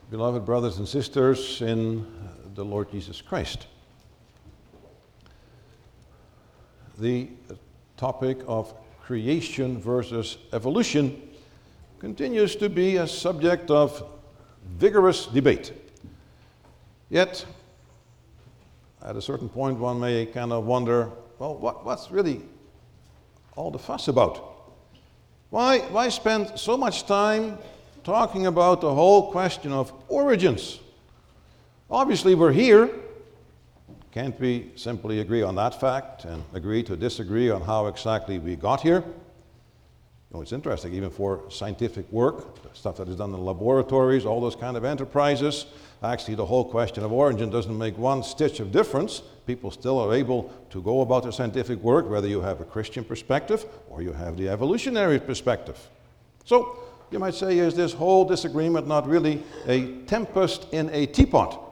beloved brothers and sisters in the Lord Jesus Christ. The topic of creation versus evolution continues to be a subject of vigorous debate. Yet, at a certain point, one may kind of wonder, well, what's really all the fuss about? Why spend so much time talking about the whole question of origins? Obviously, we're here. Can't we simply agree on that fact and agree to disagree on how exactly we got here? You know, it's interesting, even for scientific work, stuff that is done in laboratories, all those kind of enterprises, actually the whole question of origin doesn't make one stitch of difference. People still are able to go about their scientific work, whether you have a Christian perspective or you have the evolutionary perspective. So, you might say, is this whole disagreement not really a tempest in a teapot?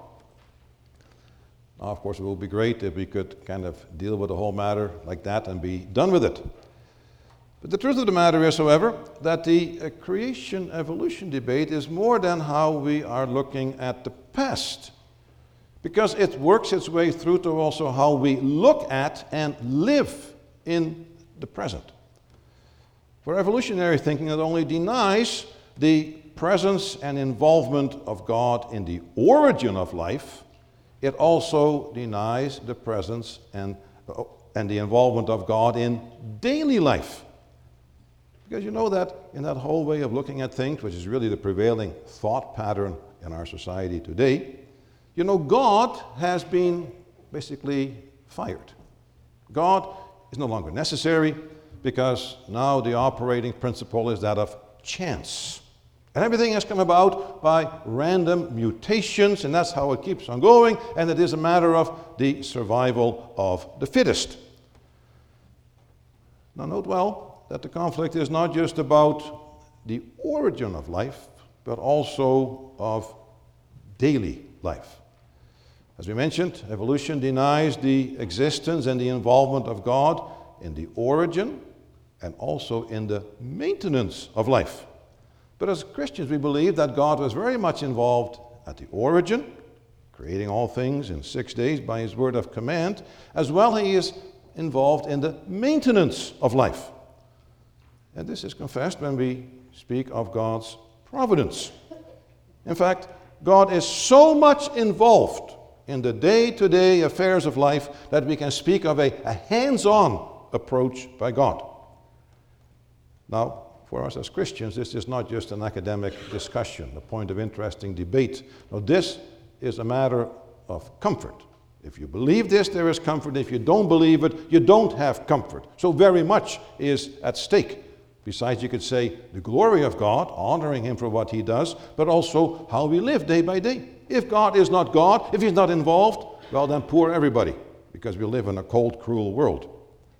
Now, of course, it would be great if we could kind of deal with the whole matter like that and be done with it. But the truth of the matter is, however, that the creation-evolution debate is more than how we are looking at the past, because it works its way through to also how we look at and live in the present. For evolutionary thinking, it only denies the presence and involvement of God in the origin of life. It also denies the presence and the involvement of God in daily life. Because you know that in that whole way of looking at things, which is really the prevailing thought pattern in our society today, you know, God has been basically fired. God is no longer necessary because now the operating principle is that of chance. And everything has come about by random mutations, and that's how it keeps on going, and it is a matter of the survival of the fittest. Now note well that the conflict is not just about the origin of life, but also of daily life. As we mentioned, evolution denies the existence and the involvement of God in the origin and also in the maintenance of life. But as Christians, we believe that God was very much involved at the origin, creating all things in 6 days by His word of command, as well He is involved in the maintenance of life. And this is confessed when we speak of God's providence. In fact, God is so much involved in the day-to-day affairs of life that we can speak of a hands-on approach by God. Now, for us as Christians, this is not just an academic discussion, a point of interesting debate. No, this is a matter of comfort. If you believe this, there is comfort. If you don't believe it, you don't have comfort. So very much is at stake. Besides, you could say the glory of God, honoring Him for what He does, but also how we live day by day. If God is not God, if He's not involved, well then poor everybody, because we live in a cold, cruel world.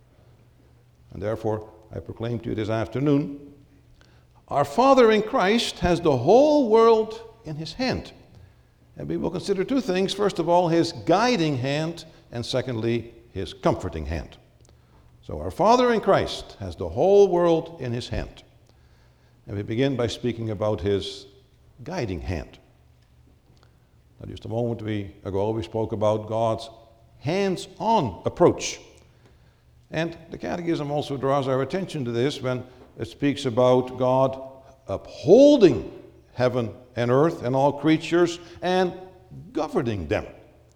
And therefore, I proclaim to you this afternoon, our Father in Christ has the whole world in His hand. And we will consider two things. First of all, His guiding hand, and secondly, His comforting hand. So our Father in Christ has the whole world in His hand. And we begin by speaking about His guiding hand. Now, just a moment ago, we spoke about God's hands-on approach. And the Catechism also draws our attention to this when it speaks about God upholding heaven and earth and all creatures and governing them.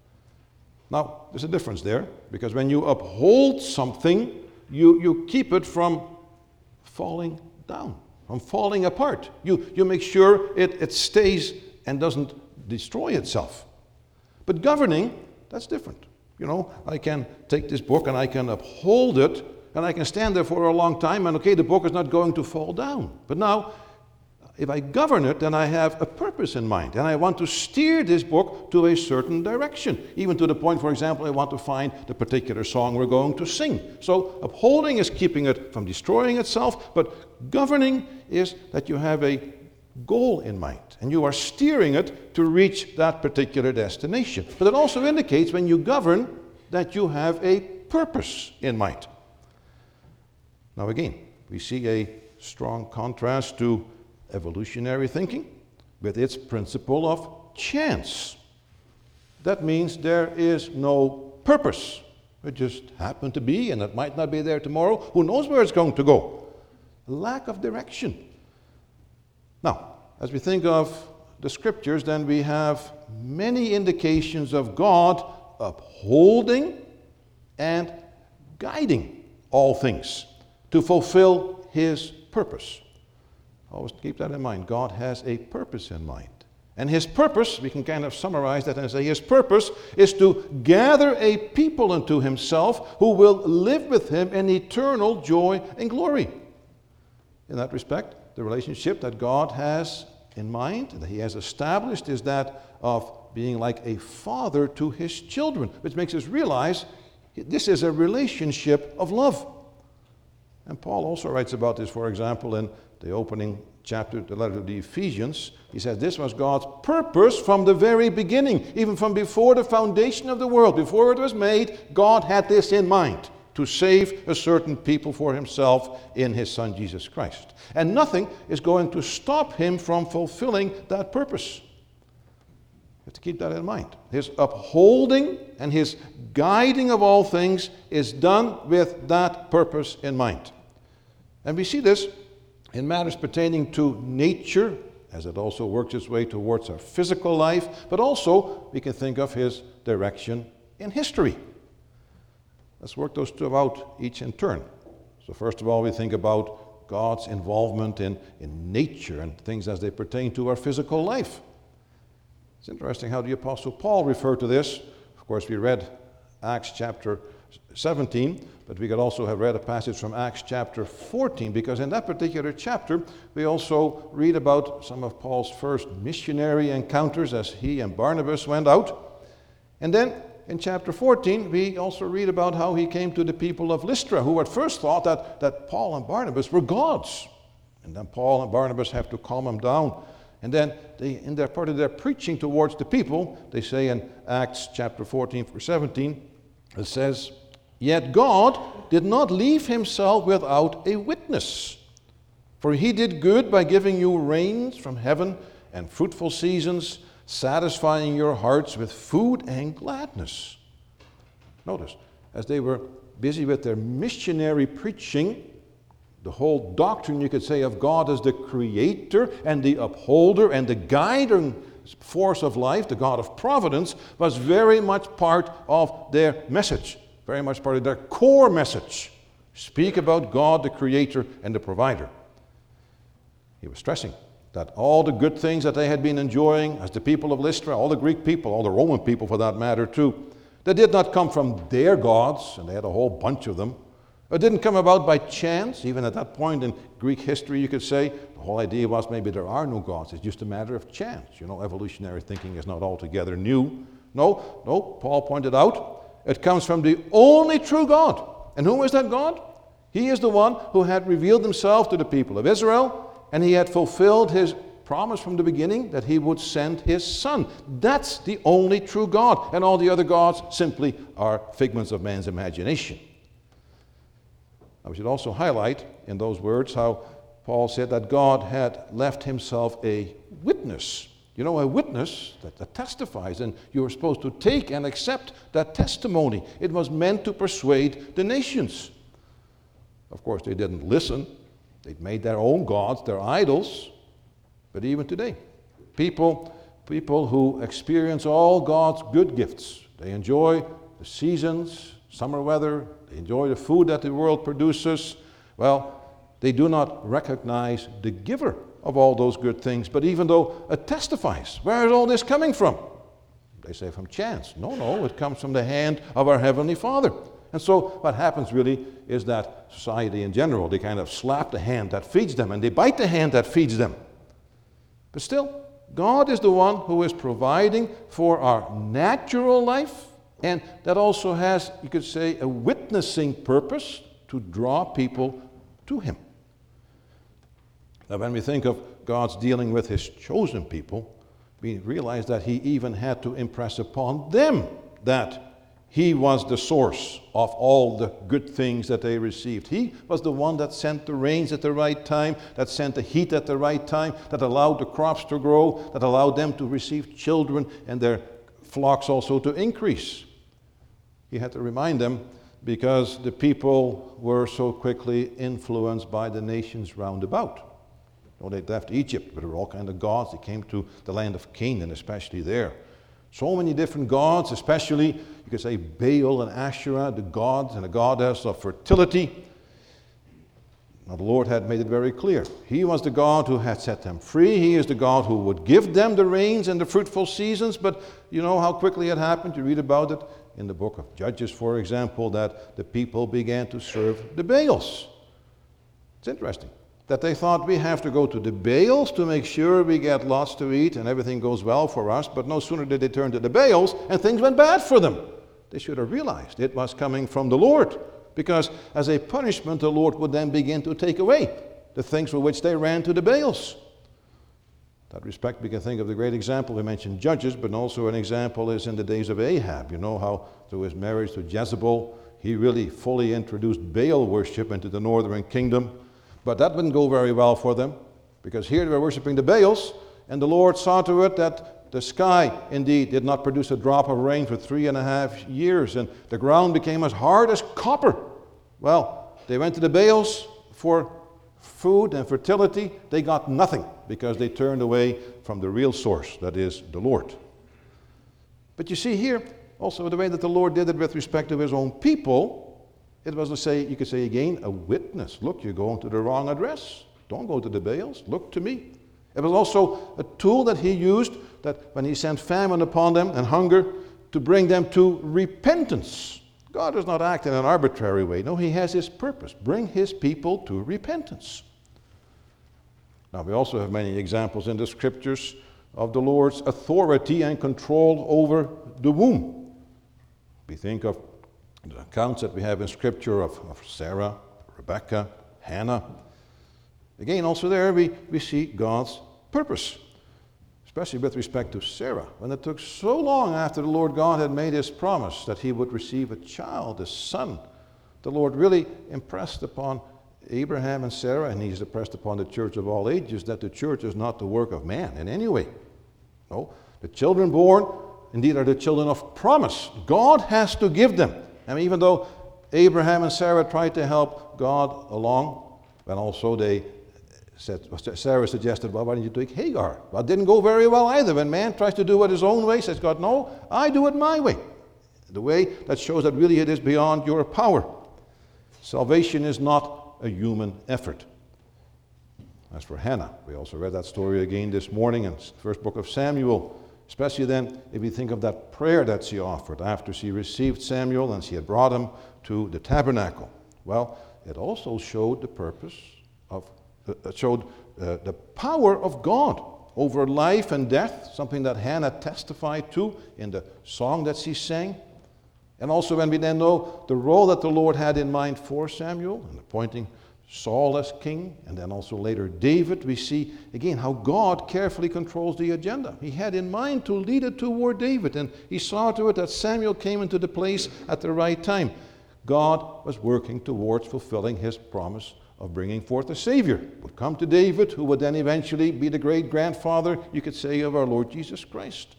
Now, there's a difference there, because when you uphold something, you keep it from falling down, from falling apart. You make sure it stays and doesn't destroy itself. But governing, that's different. You know, I can take this book and I can uphold it, and I can stand there for a long time, and okay, the book is not going to fall down. But now, if I govern it, then I have a purpose in mind, and I want to steer this book to a certain direction, even to the point, for example, I want to find the particular song we're going to sing. So upholding is keeping it from destroying itself, but governing is that you have a goal in mind, and you are steering it to reach that particular destination. But it also indicates when you govern that you have a purpose in mind. Now again, we see a strong contrast to evolutionary thinking, with its principle of chance. That means there is no purpose. It just happened to be, and it might not be there tomorrow. Who knows where it's going to go? Lack of direction. Now, as we think of the Scriptures, then we have many indications of God upholding and guiding all things to fulfill His purpose. Always keep that in mind. God has a purpose in mind. And His purpose, we can kind of summarize that and say His purpose is to gather a people unto Himself who will live with Him in eternal joy and glory. In that respect, the relationship that God has in mind, that He has established, is that of being like a father to His children, which makes us realize this is a relationship of love. And Paul also writes about this, for example, in the opening chapter, the letter to the Ephesians. He says this was God's purpose from the very beginning, even from before the foundation of the world. Before it was made, God had this in mind, to save a certain people for Himself in His Son Jesus Christ. And nothing is going to stop Him from fulfilling that purpose. You have to keep that in mind. His upholding and His guiding of all things is done with that purpose in mind. And we see this in matters pertaining to nature, as it also works its way towards our physical life, but also we can think of His direction in history. Let's work those two out each in turn. So first of all, we think about God's involvement in nature and things as they pertain to our physical life. It's interesting how the Apostle Paul referred to this. Of course, we read Acts chapter 17, but we could also have read a passage from Acts chapter 14, because in that particular chapter, we also read about some of Paul's first missionary encounters as he and Barnabas went out. And then in chapter 14, we also read about how he came to the people of Lystra, who at first thought that Paul and Barnabas were gods. And then Paul and Barnabas have to calm them down. And then in their part of their preaching towards the people, they say in Acts chapter 14, verse 17, it says, "Yet God did not leave Himself without a witness. For He did good by giving you rains from heaven and fruitful seasons, satisfying your hearts with food and gladness." Notice, as they were busy with their missionary preaching, the whole doctrine, you could say, of God as the creator and the upholder and the guiding force of life, the God of providence, was very much part of their message, very much part of their core message. Speak about God, the creator and the provider. He was stressing that all the good things that they had been enjoying as the people of Lystra, all the Greek people, all the Roman people for that matter too, they did not come from their gods, and they had a whole bunch of them. It didn't come about by chance. Even at that point in Greek history, you could say, the whole idea was maybe there are no gods. It's just a matter of chance. You know, evolutionary thinking is not altogether new. No, Paul pointed out, it comes from the only true God. And who is that God? He is the one who had revealed Himself to the people of Israel, and He had fulfilled His promise from the beginning that He would send His Son. That's the only true God, and all the other gods simply are figments of man's imagination. I should also highlight in those words how Paul said that God had left Himself a witness. You know, a witness that testifies, and you are supposed to take and accept that testimony. It was meant to persuade the nations. Of course, they didn't listen. They'd made their own gods, their idols. But even today, people who experience all God's good gifts, they enjoy the seasons, summer weather, they enjoy the food that the world produces. Well, they do not recognize the giver of all those good things. But even though it testifies, where is all this coming from? They say from chance. No, it comes from the hand of our Heavenly Father. And so what happens really is that society in general, they kind of slap the hand that feeds them and they bite the hand that feeds them. But still, God is the one who is providing for our natural life, and that also has, you could say, a witnessing purpose to draw people to Him. Now, when we think of God's dealing with His chosen people, we realize that He even had to impress upon them that He was the source of all the good things that they received. He was the one that sent the rains at the right time, that sent the heat at the right time, that allowed the crops to grow, that allowed them to receive children and their flocks also to increase. He had to remind them because the people were so quickly influenced by the nations round about. They left Egypt, but there were all kinds of gods. They came to the land of Canaan, especially there. So many different gods, especially, you could say, Baal and Asherah, the gods and the goddess of fertility. Now, the Lord had made it very clear. He was the God who had set them free. He is the God who would give them the rains and the fruitful seasons. But you know how quickly it happened? You read about it in the book of Judges, for example, that the people began to serve the Baals. It's interesting that they thought we have to go to the Baals to make sure we get lots to eat and everything goes well for us. But no sooner did they turn to the Baals and things went bad for them. They should have realized it was coming from the Lord. Because as a punishment, the Lord would then begin to take away the things for which they ran to the Baals. In that respect, we can think of the great example. We mentioned Judges, but also an example is in the days of Ahab. You know how through his marriage to Jezebel, he really fully introduced Baal worship into the northern kingdom. But that didn't go very well for them, because here they were worshiping the Baals, and the Lord saw to it that the sky indeed did not produce a drop of rain for 3.5 years, and the ground became as hard as copper. Well, they went to the Baals for food and fertility. They got nothing, because they turned away from the real source, that is the Lord. But you see here, also the way that the Lord did it with respect to his own people, it was to say, you could say again, a witness. Look, you're going to the wrong address. Don't go to the Baals. Look to me. It was also a tool that he used, that when he sent famine upon them and hunger, to bring them to repentance. God does not act in an arbitrary way. No, he has his purpose. Bring his people to repentance. Now, we also have many examples in the scriptures of the Lord's authority and control over the womb. We think of the accounts that we have in Scripture of Sarah, Rebecca, Hannah. Again, also there we see God's purpose, especially with respect to Sarah. When it took so long after the Lord God had made his promise that he would receive a child, a son, the Lord really impressed upon Abraham and Sarah, and he's impressed upon the church of all ages, that the church is not the work of man in any way. No, the children born indeed are the children of promise. God has to give them. I mean, even though Abraham and Sarah tried to help God along, and also Sarah suggested, well, why don't you take Hagar? Well, it didn't go very well either. When man tries to do it his own way, says God, no, I do it my way. The way that shows that really it is beyond your power. Salvation is not a human effort. As for Hannah, we also read that story again this morning in the first book of Samuel. Especially then, if you think of that prayer that she offered after she received Samuel and she had brought him to the tabernacle. Well, it also showed the purpose of, the power of God over life and death, something that Hannah testified to in the song that she sang. And also when we then know the role that the Lord had in mind for Samuel in appointing Saul as king, and then also later David, we see again how God carefully controls the agenda. He had in mind to lead it toward David, and he saw to it that Samuel came into the place at the right time. God was working towards fulfilling his promise of bringing forth a Savior who would come to David, who would then eventually be the great-grandfather, you could say, of our Lord Jesus Christ.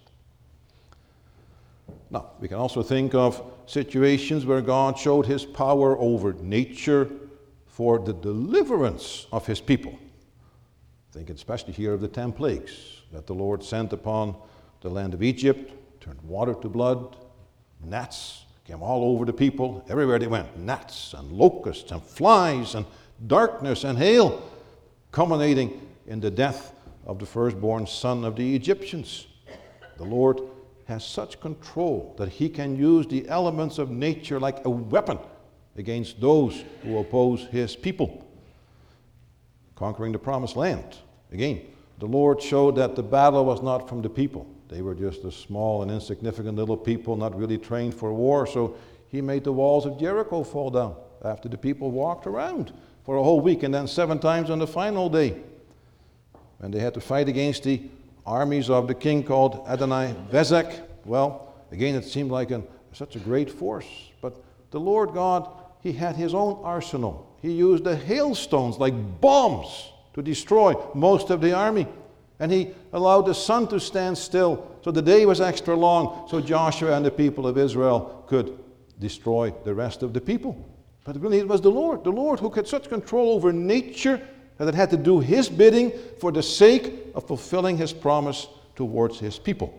Now, we can also think of situations where God showed his power over nature for the deliverance of his people. Think especially here of the 10 plagues that the Lord sent upon the land of Egypt, turned water to blood, gnats came all over the people, everywhere they went, gnats and locusts and flies and darkness and hail, culminating in the death of the firstborn son of the Egyptians. The Lord has such control that he can use the elements of nature like a weapon against those who oppose his people. Conquering the promised land. Again, the Lord showed that the battle was not from the people. They were just a small and insignificant little people, not really trained for war. So he made the walls of Jericho fall down after the people walked around for a whole week, and then 7 times on the final day, when they had to fight against the armies of the king called Adonai-Bezek. Well, again, it seemed like a such a great force. But the Lord God, he had his own arsenal. He used the hailstones like bombs to destroy most of the army. And he allowed the sun to stand still, so the day was extra long, so Joshua and the people of Israel could destroy the rest of the people. But really it was the Lord who had such control over nature that it had to do his bidding for the sake of fulfilling his promise towards his people.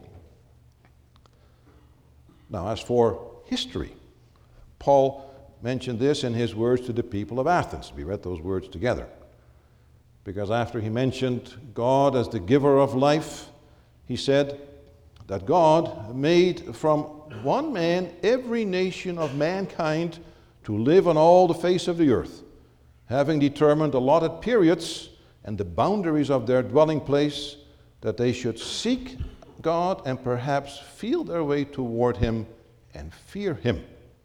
Now, as for history, Paul mentioned this in his words to the people of Athens. We read those words together. Because after he mentioned God as the giver of life, he said that God made from one man every nation of mankind to live on all the face of the earth, having determined allotted periods and the boundaries of their dwelling place, that they should seek God and perhaps feel their way toward him and fear him.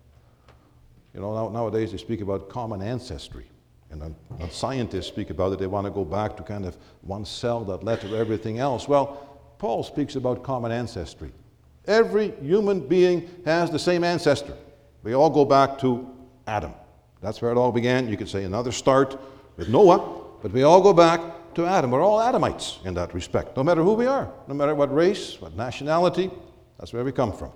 You know, nowadays they speak about common ancestry. And when scientists speak about it, they want to go back to kind of one cell that led to everything else. Well, Paul speaks about common ancestry. Every human being has the same ancestor. We all go back to Adam. That's where it all began. You could say another start with Noah, but we all go back to Adam. We're all Adamites in that respect, no matter who we are, no matter what race, what nationality, that's where we come from.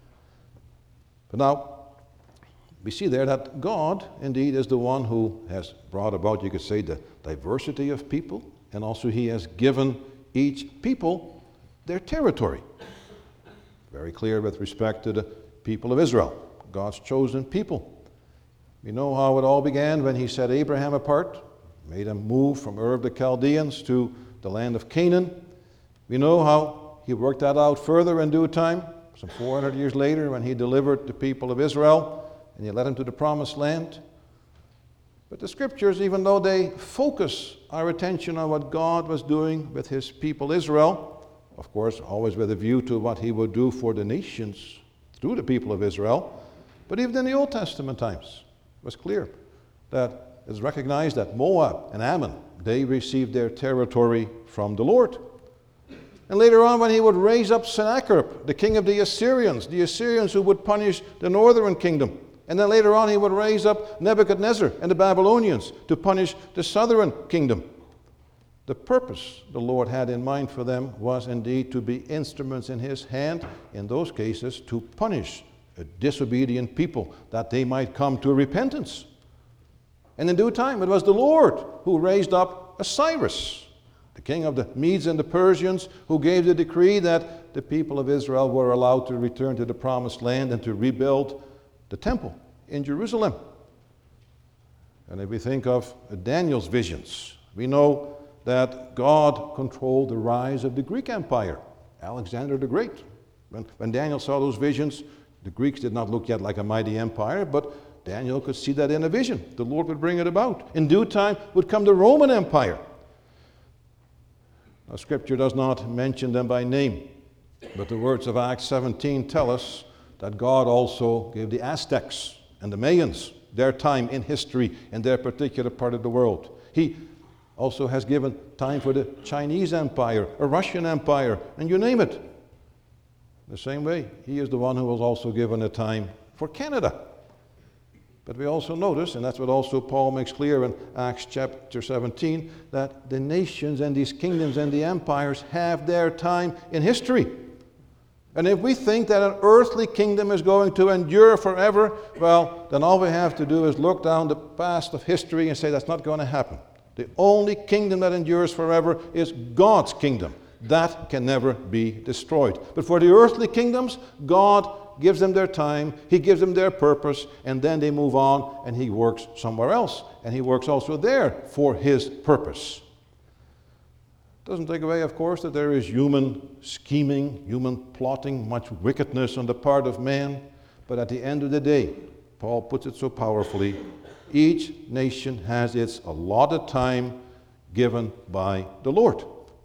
But now, we see there that God, indeed, is the one who has brought about, you could say, the diversity of people, and also he has given each people their territory. Very clear with respect to the people of Israel, God's chosen people. We know how it all began when he set Abraham apart, made him move from Ur of the Chaldeans to the land of Canaan. We know how he worked that out further in due time, some 400 years later when he delivered the people of Israel and he led them to the promised land. But the scriptures, even though they focus our attention on what God was doing with his people Israel, of course, always with a view to what he would do for the nations through the people of Israel, but even in the Old Testament times, it was clear that it's recognized that Moab and Ammon, they received their territory from the Lord. And later on, when he would raise up Sennacherib, the king of the Assyrians who would punish the northern kingdom. And then later on, he would raise up Nebuchadnezzar and the Babylonians to punish the southern kingdom. The purpose the Lord had in mind for them was indeed to be instruments in his hand, in those cases, to punish a disobedient people, that they might come to repentance. And in due time, it was the Lord who raised up Cyrus, the king of the Medes and the Persians, who gave the decree that the people of Israel were allowed to return to the promised land and to rebuild the temple in Jerusalem. And if we think of Daniel's visions, we know that God controlled the rise of the Greek Empire, Alexander the Great. When Daniel saw those visions, the Greeks did not look yet like a mighty empire, but Daniel could see that in a vision. The Lord would bring it about. In due time would come the Roman Empire. Now, Scripture does not mention them by name, but the words of Acts 17 tell us that God also gave the Aztecs and the Mayans their time in history in their particular part of the world. He also has given time for the Chinese Empire, a Russian Empire, and you name it. The same way, he is the one who was also given a time for Canada. But we also notice, and that's what also Paul makes clear in Acts chapter 17, that the nations and these kingdoms and the empires have their time in history. And if we think that an earthly kingdom is going to endure forever, well, then all we have to do is look down the past of history and say that's not going to happen. The only kingdom that endures forever is God's kingdom. That can never be destroyed. But for the earthly kingdoms, God gives them their time, he gives them their purpose, and then they move on and he works somewhere else. And he works also there for his purpose. Doesn't take away, of course, that there is human scheming, human plotting, much wickedness on the part of man. But at the end of the day, Paul puts it so powerfully, each nation has its allotted time given by the Lord.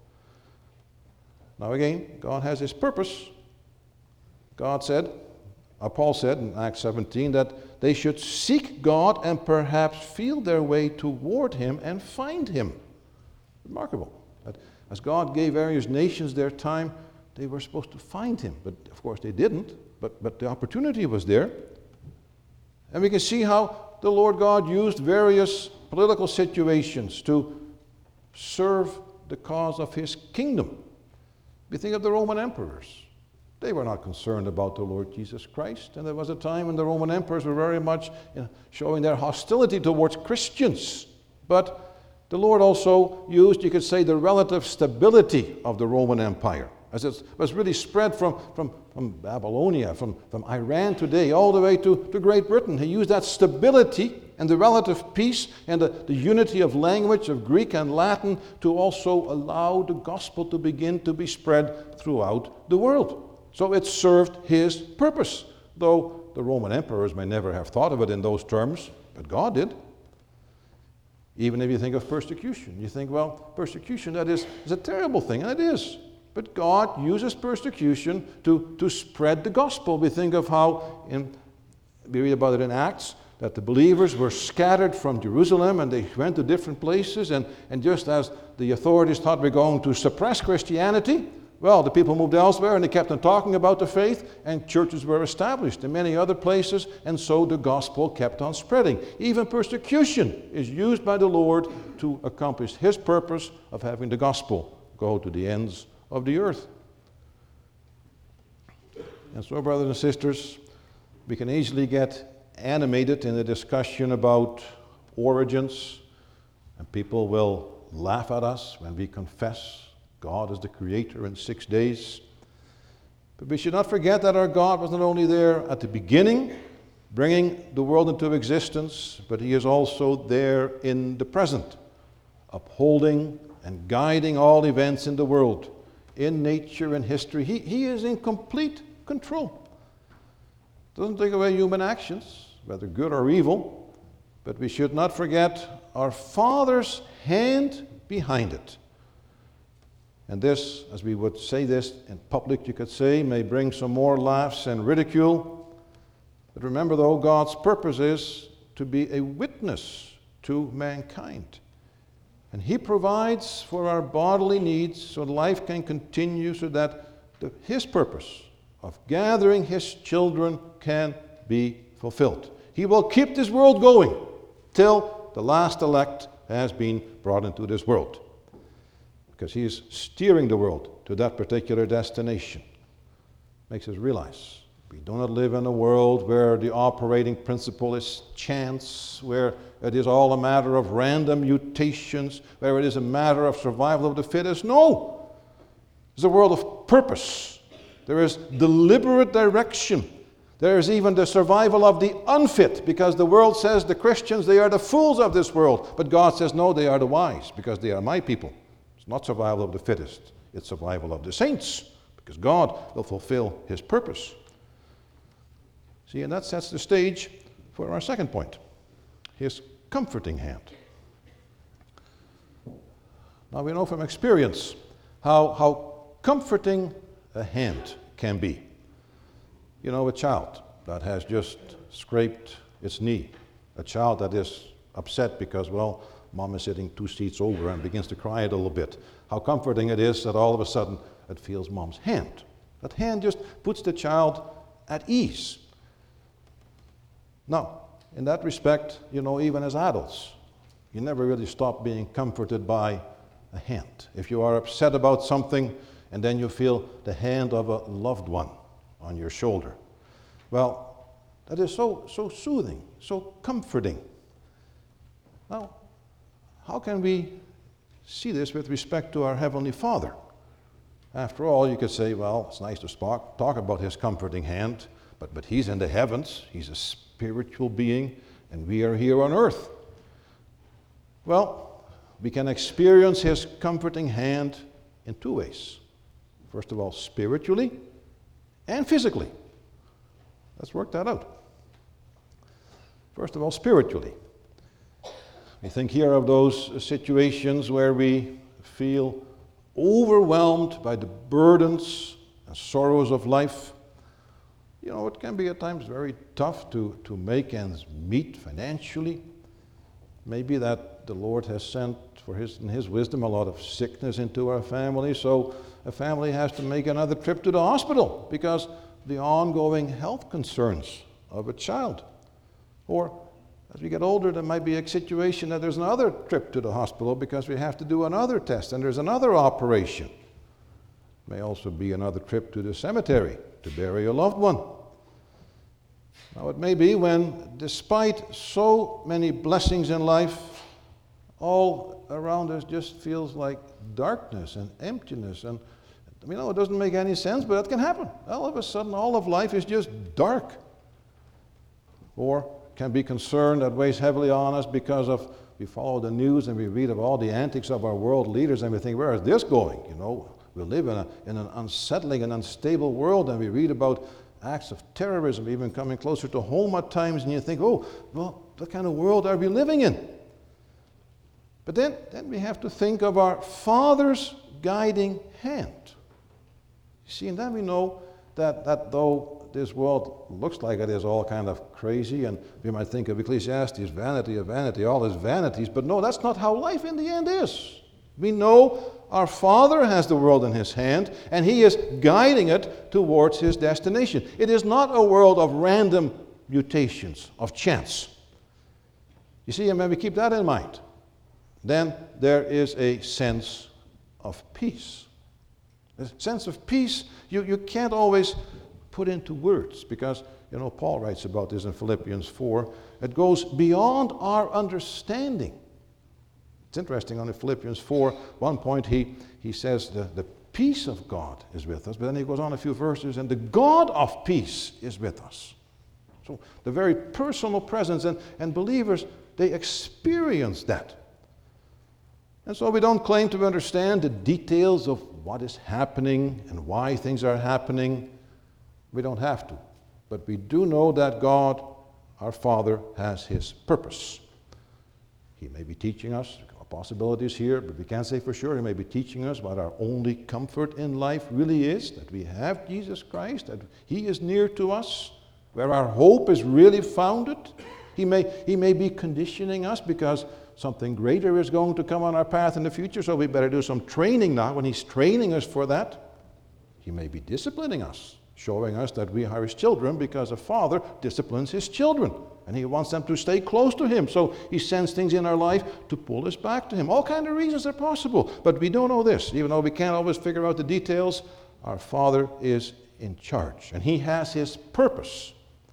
Now again, God has his purpose. God said, Paul said in Acts 17, that they should seek God and perhaps feel their way toward him and find him. Remarkable. That as God gave various nations their time, they were supposed to find him. But of course they didn't, but the opportunity was there. And we can see how the Lord God used various political situations to serve the cause of his kingdom. We think of the Roman emperors. They were not concerned about the Lord Jesus Christ. And there was a time when the Roman emperors were very much showing their hostility towards Christians. But the Lord also used, you could say, the relative stability of the Roman Empire, as it was really spread from Babylonia, from Iran today, all the way to Great Britain. He used that stability and the relative peace and the unity of language of Greek and Latin to also allow the gospel to begin to be spread throughout the world. So it served his purpose, though the Roman emperors may never have thought of it in those terms, but God did. Even if you think of persecution, you think, well, persecution, that is a terrible thing, and it is. But God uses persecution to spread the gospel. We think of how, we read about it in Acts, that the believers were scattered from Jerusalem and they went to different places, and just as the authorities thought we're going to suppress Christianity, well, the people moved elsewhere and they kept on talking about the faith, and churches were established in many other places, and so the gospel kept on spreading. Even persecution is used by the Lord to accomplish his purpose of having the gospel go to the ends of the earth. And so, brothers and sisters, we can easily get animated in a discussion about origins, and people will laugh at us when we confess God is the creator in 6 days. But we should not forget that our God was not only there at the beginning, bringing the world into existence, but he is also there in the present, upholding and guiding all events in the world, in nature and history. He is in complete control. Doesn't take away human actions, whether good or evil, but we should not forget our Father's hand behind it. And this, as we would say this in public, you could say, may bring some more laughs and ridicule. But remember, though, God's purpose is to be a witness to mankind. And he provides for our bodily needs so life can continue, so that his purpose of gathering his children can be fulfilled. He will keep this world going till the last elect has been brought into this world, because he is steering the world to that particular destination. Makes us realize we do not live in a world where the operating principle is chance, where it is all a matter of random mutations, where it is a matter of survival of the fittest. No! It's a world of purpose. There is deliberate direction. There is even the survival of the unfit, because the world says the Christians, they are the fools of this world. But God says, no, they are the wise, because they are my people. It's not survival of the fittest. It's survival of the saints, because God will fulfill his purpose. See, and that sets the stage for our second point, his comforting hand. Now we know from experience how comforting a hand can be. You know, a child that has just scraped its knee, a child that is upset because, well, mom is sitting 2 seats over and begins to cry a little bit. How comforting it is that all of a sudden it feels mom's hand. That hand just puts the child at ease. Now, in that respect, you know, even as adults, you never really stop being comforted by a hand. If you are upset about something and then you feel the hand of a loved one on your shoulder, well, that is so soothing, so comforting. Now, how can we see this with respect to our Heavenly Father? After all, you could say, well, it's nice to talk about his comforting hand, but he's in the heavens, he's a spiritual being, and we are here on earth. Well, we can experience his comforting hand in 2 ways. First of all, spiritually and physically. Let's work that out. First of all, spiritually. We think here of those situations where we feel overwhelmed by the burdens and sorrows of life. You know, it can be at times very tough to make ends meet financially. Maybe that that the Lord has sent in His wisdom a lot of sickness into our family, so a family has to make another trip to the hospital because the ongoing health concerns of a child. Or as we get older, there might be a situation that there's another trip to the hospital because we have to do another test and there's another operation. It may also be another trip to the cemetery to bury a loved one. Now it may be when, despite so many blessings in life, all around us just feels like darkness and emptiness. And it doesn't make any sense, but that can happen. All of a sudden, all of life is just dark. Or can be concern that weighs heavily on us because we follow the news and we read of all the antics of our world leaders and we think, where is this going? We live in an unsettling and unstable world, and we read about acts of terrorism even coming closer to home at times, and you think, oh, well, what kind of world are we living in? But then we have to think of our Father's guiding hand. You see, and then we know that though this world looks like it is all kind of crazy, and we might think of Ecclesiastes, vanity of vanity, all is vanities, but no, that's not how life in the end is. We know our Father has the world in His hand, and He is guiding it towards His destination. It is not a world of random mutations, of chance. You see, and when we keep that in mind, then there is a sense of peace. A sense of peace you can't always put into words, because Paul writes about this in Philippians 4. It goes beyond our understanding. It's interesting, on Philippians 4, one point he says the peace of God is with us, but then he goes on a few verses, and the God of peace is with us. So the very personal presence, and believers, they experience that. And so we don't claim to understand the details of what is happening and why things are happening. We don't have to. But we do know that God, our Father, has His purpose. He may be teaching us possibilities here, but we can't say for sure. He may be teaching us what our only comfort in life really is, that we have Jesus Christ, that He is near to us, where our hope is really founded. He may be conditioning us because something greater is going to come on our path in the future, so we better do some training now when He's training us for that. He may be disciplining us, showing us that we are His children because a father disciplines his children. And He wants them to stay close to Him. So He sends things in our life to pull us back to Him. All kinds of reasons are possible. But we don't know this. Even though we can't always figure out the details, our Father is in charge. And He has His purpose.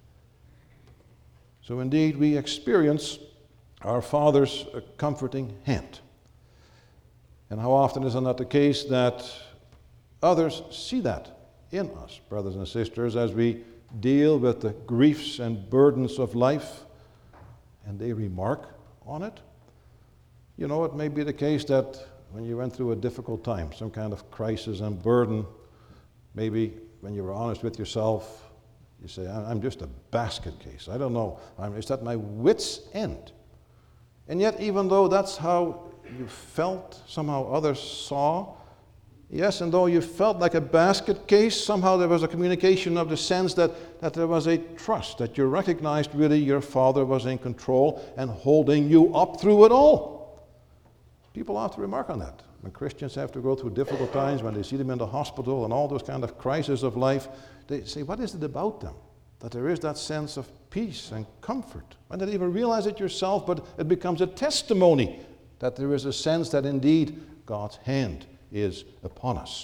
So indeed, we experience our Father's comforting hand. And how often is it not the case that others see that in us, brothers and sisters, as we deal with the griefs and burdens of life, and they remark on it? It may be the case that when you went through a difficult time, some kind of crisis and burden, maybe when you were honest with yourself, you say, I'm just a basket case. I don't know. I'm just at my wit's end. And yet, even though that's how you felt, somehow others saw, yes, and though you felt like a basket case, somehow there was a communication of the sense that there was a trust, that you recognized really your Father was in control and holding you up through it all. People often remark on that. When Christians have to go through difficult times, when they see them in the hospital and all those kind of crises of life, they say, what is it about them? That there is that sense of peace and comfort. And not even realize it yourself, but it becomes a testimony that there is a sense that indeed God's hand is upon us.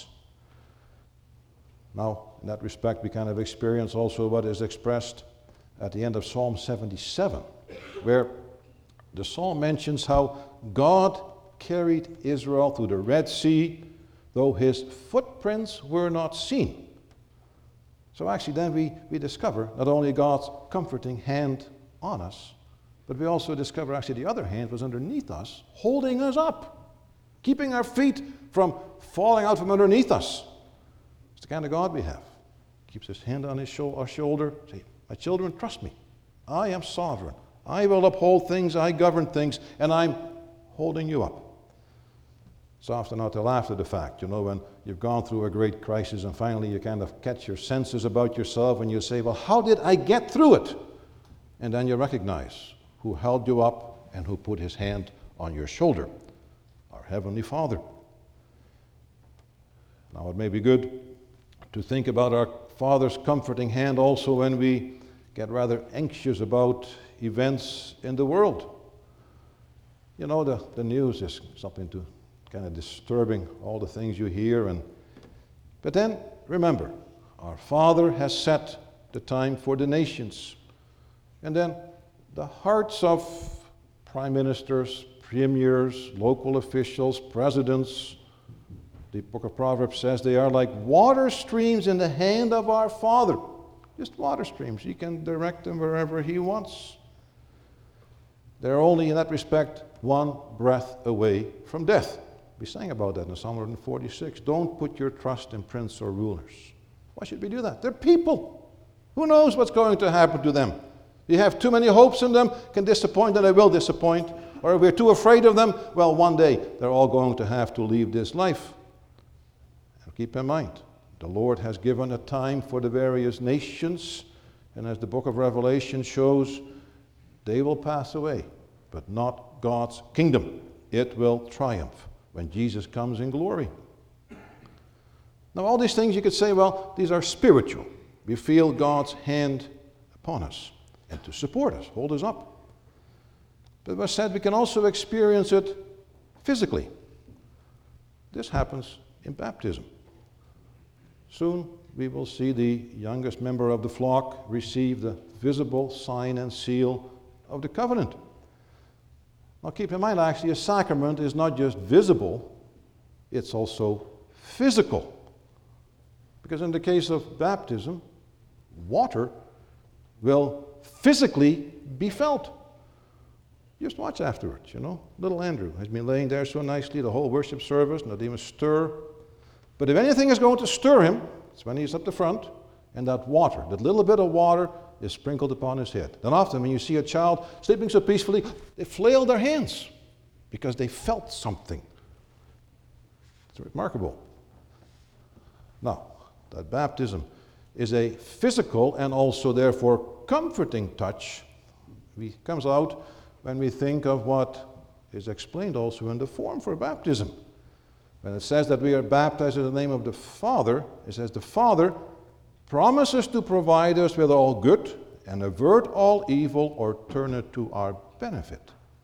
Now, in that respect, we kind of experience also what is expressed at the end of Psalm 77, where the psalm mentions how God carried Israel through the Red Sea, though His footprints were not seen. So actually then we discover not only God's comforting hand on us, but we also discover actually the other hand was underneath us, holding us up, keeping our feet from falling out from underneath us. It's the kind of God we have. Keeps His hand on our shoulder. Say, my children, trust me. I am sovereign. I will uphold things. I govern things. And I'm holding you up. It's often not till after the fact, when you've gone through a great crisis and finally you kind of catch your senses about yourself and you say, well, how did I get through it? And then you recognize who held you up and who put His hand on your shoulder, our Heavenly Father. Now, it may be good to think about our Father's comforting hand also when we get rather anxious about events in the world. You know, the news is something to kind of disturbing, all the things you hear. But then, remember, our Father has set the time for the nations. And then the hearts of prime ministers, premiers, local officials, presidents, the book of Proverbs says they are like water streams in the hand of our Father. Just water streams. He can direct them wherever He wants. They're only, in that respect, one breath away from death. We sang about that in Psalm 146. Don't put your trust in prince or rulers. Why should we do that? They're people. Who knows what's going to happen to them? You have too many hopes in them, can disappoint, and they will disappoint. Or if we're too afraid of them, well, one day they're all going to have to leave this life. And keep in mind, the Lord has given a time for the various nations, and as the book of Revelation shows, they will pass away, but not God's kingdom. It will triumph when Jesus comes in glory. Now, all these things you could say, well, these are spiritual. We feel God's hand upon us and to support us, hold us up. But as I said, we can also experience it physically. This happens in baptism. Soon we will see the youngest member of the flock receive the visible sign and seal of the covenant. Now keep in mind, actually, a sacrament is not just visible, it's also physical. Because in the case of baptism, water will physically be felt. Just watch afterwards, you know. Little Andrew has been laying there so nicely the whole worship service, not even stir. But if anything is going to stir him, it's when he's at the front, and that water, that little bit of water, is sprinkled upon his head. Then often when you see a child sleeping so peacefully, they flail their hands because they felt something. It's remarkable. Now, that baptism is a physical and also therefore comforting touch. It comes out when we think of what is explained also in the form for baptism. When it says that we are baptized in the name of the Father, it says the Father promises to provide us with all good and avert all evil or turn it to our benefit.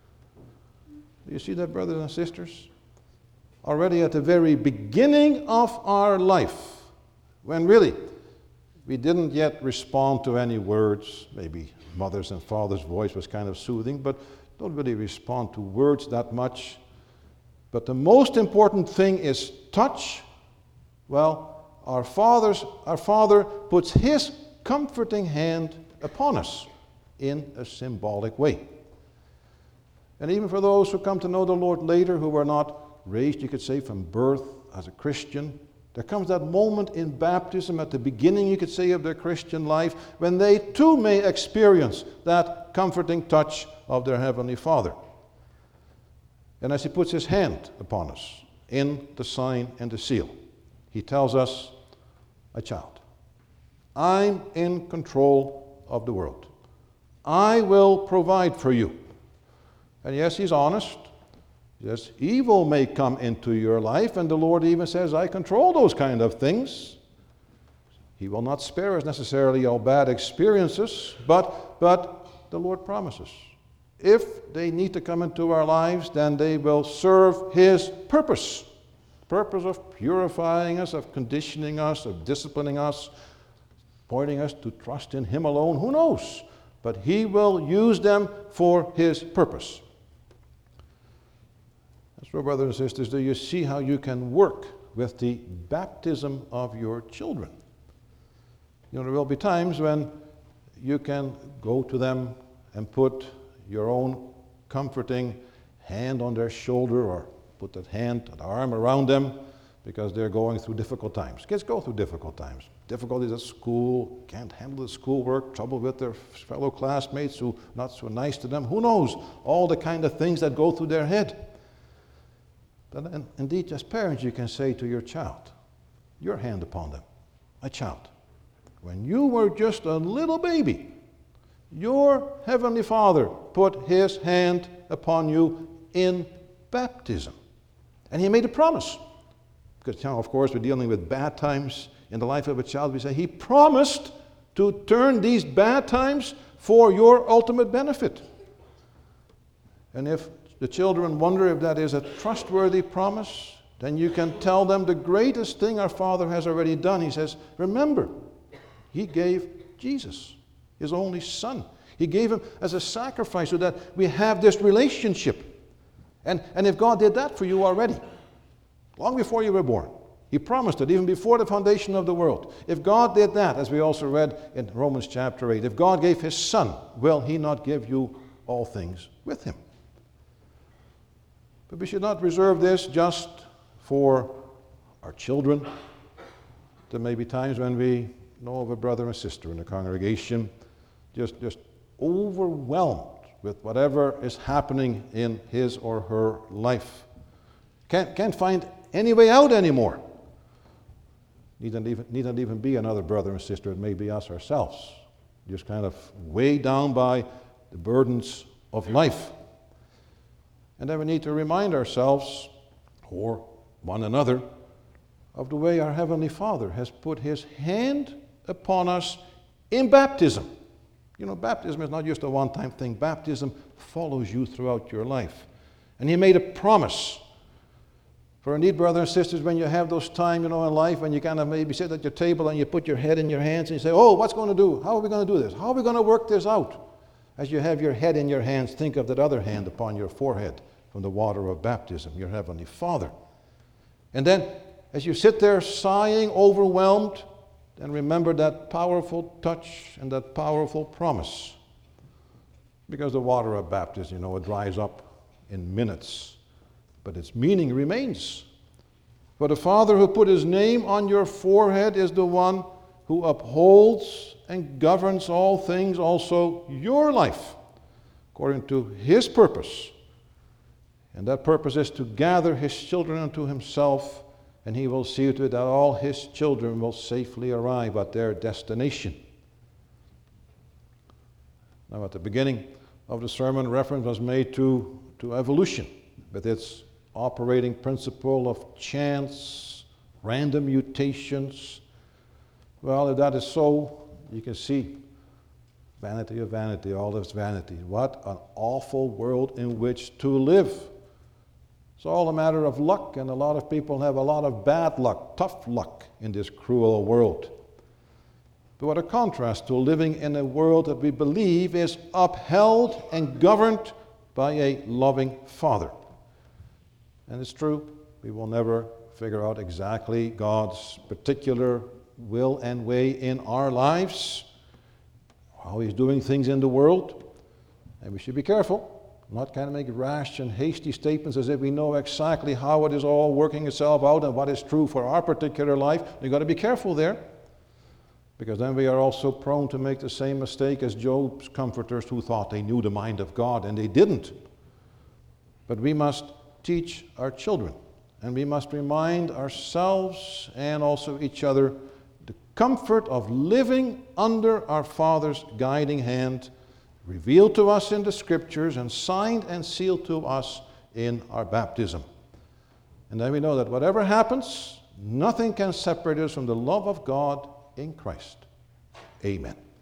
Do you see that, brothers and sisters? Already at the very beginning of our life, when really we didn't yet respond to any words, maybe mother's and father's voice was kind of soothing, but don't really respond to words that much. But the most important thing is touch. Well, our Father puts His comforting hand upon us in a symbolic way. And even for those who come to know the Lord later, who were not raised, you could say, from birth as a Christian, there comes that moment in baptism at the beginning, you could say, of their Christian life, when they too may experience that comforting touch of their Heavenly Father. And as He puts His hand upon us in the sign and the seal, He tells us, a child, I'm in control of the world. I will provide for you. And yes, He's honest. Yes, evil may come into your life, and the Lord even says, I control those kind of things. He will not spare us necessarily all bad experiences, but the Lord promises. If they need to come into our lives, then they will serve His purpose. Purpose of purifying us, of conditioning us, of disciplining us, pointing us to trust in Him alone. Who knows? But He will use them for His purpose. So, brothers and sisters, do you see how you can work with the baptism of your children? You know, there will be times when you can go to them and put your own comforting hand on their shoulder or put that hand, that arm around them because they're going through difficult times. Kids go through difficult times. Difficulties at school, can't handle the schoolwork, trouble with their fellow classmates who not so nice to them. Who knows? All the kind of things that go through their head. But indeed, as parents, you can say to your child, your hand upon them, a child, when you were just a little baby, your Heavenly Father put His hand upon you in baptism. And he made a promise. Because now, of course, we're dealing with bad times in the life of a child. We say, he promised to turn these bad times for your ultimate benefit. And if the children wonder if that is a trustworthy promise, then you can tell them the greatest thing our Father has already done. He says, remember, he gave Jesus, his only Son. He gave him as a sacrifice so that we have this relationship. And if God did that for you already, long before you were born, he promised it even before the foundation of the world. If God did that, as we also read in Romans chapter 8, if God gave his Son, will he not give you all things with him? But we should not reserve this just for our children. There may be times when we know of a brother and sister in the congregation just overwhelmed with whatever is happening in his or her life. Can't find any way out anymore. Need not even be another brother and sister. It may be us ourselves, just kind of weighed down by the burdens of life. And then we need to remind ourselves, or one another, of the way our Heavenly Father has put his hand upon us in baptism. You know, baptism is not just a one-time thing. Baptism follows you throughout your life. And he made a promise. For indeed, brothers and sisters, when you have those times, in life, when you kind of maybe sit at your table and you put your head in your hands and you say, oh, what's going to do? How are we going to do this? How are we going to work this out? As you have your head in your hands, think of that other hand upon your forehead from the water of baptism, your Heavenly Father. And then, as you sit there sighing, overwhelmed, then remember that powerful touch and that powerful promise. Because the water of baptism, it dries up in minutes, but its meaning remains. For the Father who put his name on your forehead is the one who upholds and governs all things, also your life, according to his purpose. And that purpose is to gather his children unto himself, and he will see to it that all his children will safely arrive at their destination. Now, at the beginning of the sermon, reference was made to evolution, with its operating principle of chance, random mutations. Well, if that is so, you can see vanity of vanity, all is vanity. What an awful world in which to live. It's all a matter of luck, and a lot of people have a lot of bad luck, tough luck in this cruel world. But what a contrast to living in a world that we believe is upheld and governed by a loving Father. And it's true, we will never figure out exactly God's particular will and way in our lives, how he's doing things in the world, and we should be careful. Not kind of make rash and hasty statements as if we know exactly how it is all working itself out and what is true for our particular life. We've got to be careful there, because then we are also prone to make the same mistake as Job's comforters, who thought they knew the mind of God, and they didn't. But we must teach our children, and we must remind ourselves and also each other the comfort of living under our Father's guiding hand, revealed to us in the Scriptures and signed and sealed to us in our baptism. And then we know that whatever happens, nothing can separate us from the love of God in Christ. Amen.